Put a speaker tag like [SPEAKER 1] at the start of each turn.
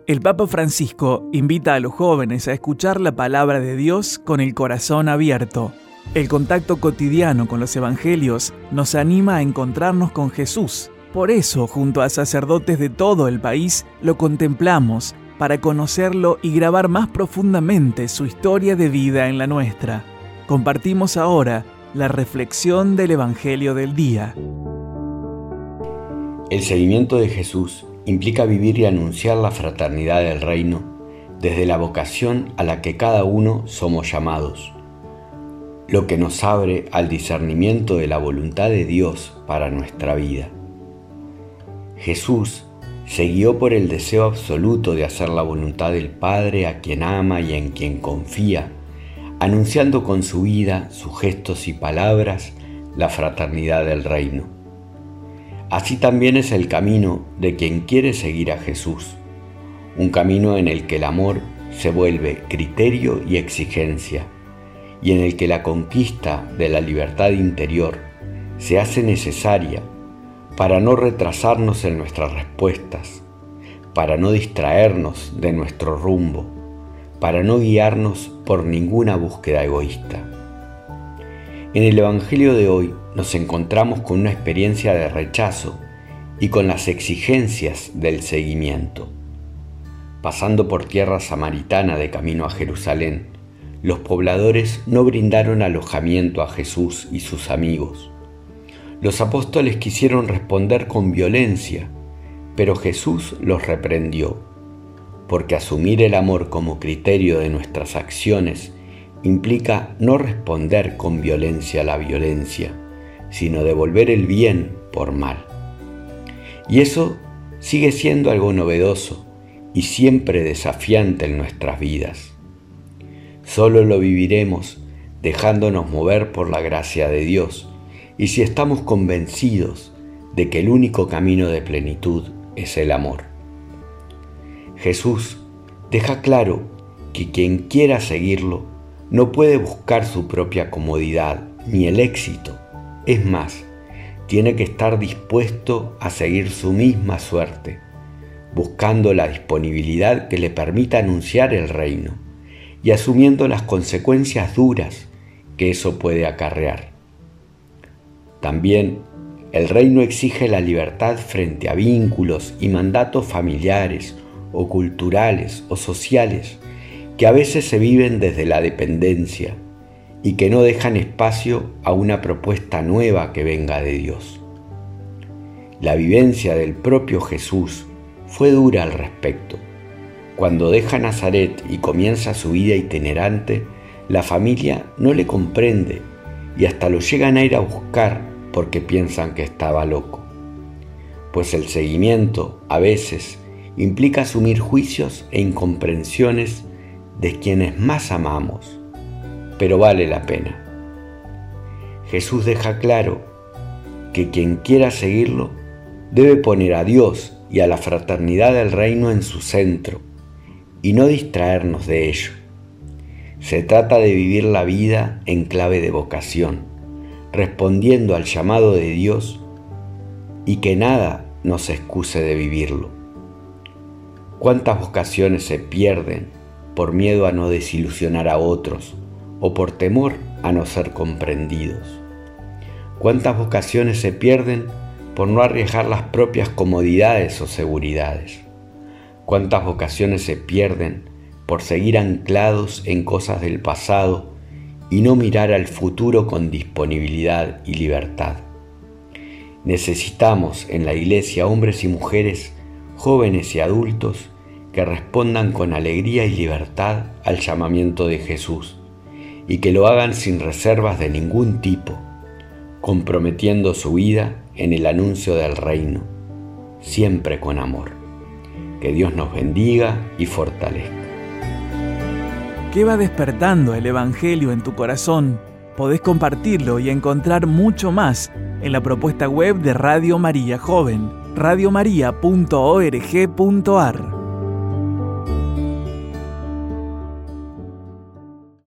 [SPEAKER 1] El Papa Francisco invita a los jóvenes a escuchar la palabra de Dios con el corazón abierto. El contacto cotidiano con los evangelios nos anima a encontrarnos con Jesús. Por eso, junto a sacerdotes de todo el país, lo contemplamos para conocerlo y grabar más profundamente su historia de vida en la nuestra. Compartimos ahora la reflexión del Evangelio del día.
[SPEAKER 2] El seguimiento de Jesús implica vivir y anunciar la fraternidad del reino desde la vocación a la que cada uno somos llamados, lo que nos abre al discernimiento de la voluntad de Dios para nuestra vida. Jesús se guió por el deseo absoluto de hacer la voluntad del Padre a quien ama y en quien confía, anunciando con su vida, sus gestos y palabras la fraternidad del reino. Así también es el camino de quien quiere seguir a Jesús, un camino en el que el amor se vuelve criterio y exigencia, y en el que la conquista de la libertad interior se hace necesaria para no retrasarnos en nuestras respuestas, para no distraernos de nuestro rumbo, para no guiarnos por ninguna búsqueda egoísta. En el Evangelio de hoy nos encontramos con una experiencia de rechazo y con las exigencias del seguimiento. Pasando por tierra samaritana de camino a Jerusalén, los pobladores no brindaron alojamiento a Jesús y sus amigos. Los apóstoles quisieron responder con violencia, pero Jesús los reprendió, porque asumir el amor como criterio de nuestras acciones implica no responder con violencia a la violencia, sino devolver el bien por mal. Y eso sigue siendo algo novedoso y siempre desafiante en nuestras vidas. Solo lo viviremos dejándonos mover por la gracia de Dios y si estamos convencidos de que el único camino de plenitud es el amor. Jesús deja claro que quien quiera seguirlo no puede buscar su propia comodidad ni el éxito. Es más, tiene que estar dispuesto a seguir su misma suerte, buscando la disponibilidad que le permita anunciar el reino y asumiendo las consecuencias duras que eso puede acarrear. También el reino exige la libertad frente a vínculos y mandatos familiares o culturales o sociales que a veces se viven desde la dependencia y que no dejan espacio a una propuesta nueva que venga de Dios. La vivencia del propio Jesús fue dura al respecto. Cuando deja Nazaret y comienza su vida itinerante, la familia no le comprende y hasta lo llegan a ir a buscar porque piensan que estaba loco. Pues el seguimiento, a veces, implica asumir juicios e incomprensiones de quienes más amamos, pero vale la pena. Jesús deja claro que quien quiera seguirlo debe poner a Dios y a la fraternidad del reino en su centro y no distraernos de ello. Se trata de vivir la vida en clave de vocación, respondiendo al llamado de Dios y que nada nos excuse de vivirlo. ¿Cuántas vocaciones se pierden por miedo a no desilusionar a otros o por temor a no ser comprendidos? ¿Cuántas vocaciones se pierden por no arriesgar las propias comodidades o seguridades? ¿Cuántas vocaciones se pierden por seguir anclados en cosas del pasado y no mirar al futuro con disponibilidad y libertad? Necesitamos en la Iglesia hombres y mujeres, jóvenes y adultos, que respondan con alegría y libertad al llamamiento de Jesús y que lo hagan sin reservas de ningún tipo, comprometiendo su vida en el anuncio del reino, siempre con amor. Que Dios nos bendiga y fortalezca.
[SPEAKER 1] ¿Qué va despertando el Evangelio en tu corazón? Podés compartirlo y encontrar mucho más en la propuesta web de Radio María Joven, radiomaria.org.ar.